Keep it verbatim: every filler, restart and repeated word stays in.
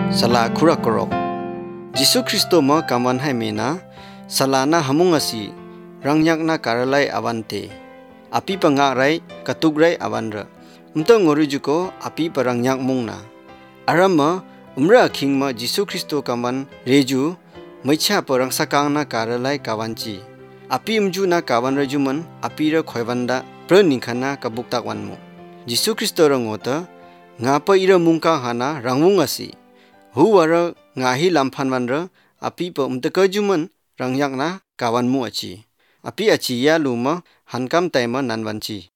Sala kurak korok. Jisu Kristo ma kaman hai mena salana hamung asi rangyak na karalai avante. Api pangakrai katugrai avanra. Umta ngorujuko api parangyak mungna. Arama umra king ma Jisu Kristo kaman reju mecha parang sakang na karalai kawanci. Api umju na kawan rajuman api ra khoivanda praninkhana kabuktak wanmu. Jisu Kristo rangota ngapa ira mungka hana rangmung asi. Huwara ngahi lampan wanra api pa umtakajuman rangyak na kawanmu aci. Api aci ya luma hankam taima nanwanci.